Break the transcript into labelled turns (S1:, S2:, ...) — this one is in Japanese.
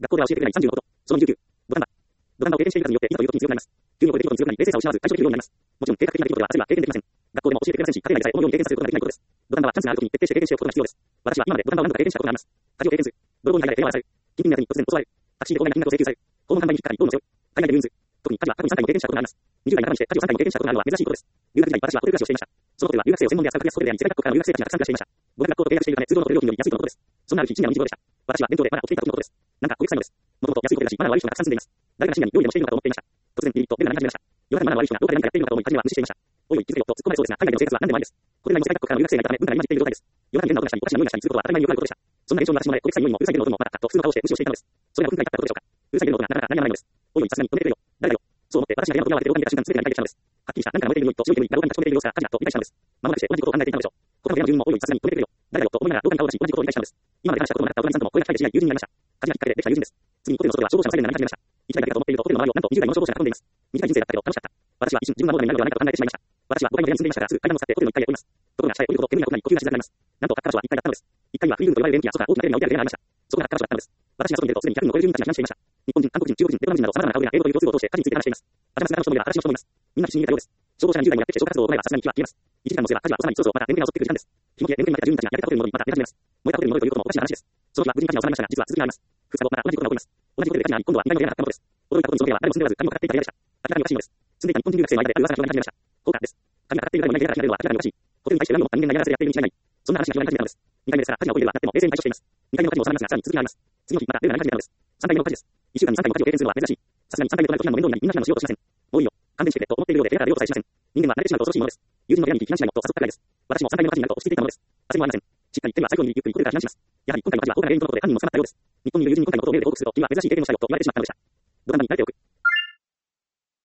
S1: 学校では教えてくれない30のこと。その29。土壇場。土壇場を経験している数によっていざということに強くなります。給与を超えていることに強くなり、冷静さを失わず対処できるようになります。もちろん、計画的な出来事では焦りは経験できません。学校でも教えてくれませんし、家庭内でさえこのように経験させることができないことです。土壇場はチャンスがあるときに徹底して経験しておくことが必要です。私は今まで土壇場を何度か経験したことがあります。火事を経験する。泥棒に入られ電話がされる。緊急になるに突然襲われる。タクシーで高額な金額を請求される。訪問販売に引っかかり、どうも背負う。海外でルーンズ。特に火事は過去に3回も経験したことがあります。20代半ばにして火事を3回も経験したことがあるのは珍しいことです。留学時代、私はホテル暮らしをしていました。そのホテルは留学生を専門で扱う格安ホテルであり、世界各国からの留学生たちがたくさん暮らしていました。語学学校と契約しているため、通常のホテル料金より安いとのことです。そんなある日、深夜の日常でした。私は弁当でマナーを着ていた時のことです。なんか焦げ臭いのです。もともと安いホテルだし、マナーの悪い人がたくさん住んでいます。誰かが深夜に料理でもしているのかと思っていました。突然、ビリッとベルが鳴り始めました。夜中にマナーの悪い人がどこかで何かやっているのかと思い、初めは無視していました。おいおい、気づけよと突っ込まれそうですが、海外での生活は何でもありです。ホテル内も世界各国からの留学生がいたため、文化が入り混じっている状態です。夜中に変な音がしたり、おかしな匂いがしたりすることは当たり前によくあることでした。そんな現象に私の前、焦げ臭い匂いもうるさいベルの音もまたかと普通の顔をして無視をしていたのです。それが5分間に経ったことでしょうか。うるさいベルの音がなかなか何やらないのです。おいおい、さすがに止めてくれよ。誰だよ。そう思って私が部屋の扉を開けて廊下に出た瞬間、全てが理解したのです。はっきりした何かが燃えている匂いと白い煙が廊下に立ち込めている様子が火事だと理解したのです。まもなくして同じことを考えていたのでしょう。他の部屋の住人もおいおい、さすがに止めてくれよ。誰だよと思いながら廊下に顔を出し、同じことを理解したのです。今まで話したことのなかったお隣さんとも声が近い知り合い、友人になりました。火事がきっかけでできた友人です。次にホテルの外では消防車のサイレンが鳴り始めました。一台だけだと思っているとホテルの周りをなんと20台もの消防車が囲んでいます。短い人生だったけど楽しかった。私は一瞬自分がモデルになるのではないかと考えてしまいました。私は5階の部屋に住んでいましたが、すぐ階段を使ってホテルの1階へ降ります。ところが下へ降りるほど煙が濃くなり呼吸がしづらくなります。なんと隔からは1階だったのです。1階にはフリールームと呼ばれる電気やソファー、大きなテレビが置いてある部屋がありました。そこが隔からだったのです。私が外に出るとすでに100人を超える住民たちが避難していました。日本人、韓国人、中国人、ベトナム人など様々な顔ぶれが英語という共通語を通して火事について話しています。私の姿の人もいれば私の人もいます。みんな必死に逃げたようです。消防車が20台もやってきて消火活動を行えばさすがに火は消えます。1時間もすれば火事は収まり、そろそろまた眠気が襲ってくる時間です。火元へ眠気になった住民たちが焼けたホテルに戻り、また出始めます。燃えたホテルに戻るということもおかしな話です。その日は無事に火事が収まりましたが、実は続きがあります。2日後、また同じことが起こります。同じホテルで火事があり、今度は2階の部屋があったのです。驚いたことにその部屋は誰も住んでおらず、鍵もかかっていた部屋でした。明らかにおかしいのです。住んでいた日本人留学生の間である噂が広がり始めました。効果です。鍵がかかっている誰もいない部屋から火が出るのは明らかにおかしい。ホテルに対して何を持った人間が嫌がらせでやっているに違いない。そんな話が広がり始めたのです。2回目ですから火事が起こりではなっても冷静に対処しています。2回目の火事も収まりますが、さらに続きがあります。次の日、またベルが鳴り始めたのです。3回目の火事です。1週間に3回も火事を経験するのは珍しい。さすがに3回目となると避難の面倒になり、みんな避難をしようとしません。もういいよ。勘弁してくれと思っているようで部屋から出ようとさえしません。人間は慣れてしまうと恐ろしいものです。友人の部屋に行き避難しないのと誘ったくらいです。私も3回目の火事になると落ち着いていたものです。焦りもありません。しっかり手は最後にゆっくりホテルから避難します。やはり今回の火事は大きな原因とのことで犯人も捕まったようです。日本にいる友人に今回のことをメールで報告すると、君は珍しい経験をしたよと言われてしまったのでした。土壇場に慣れておく。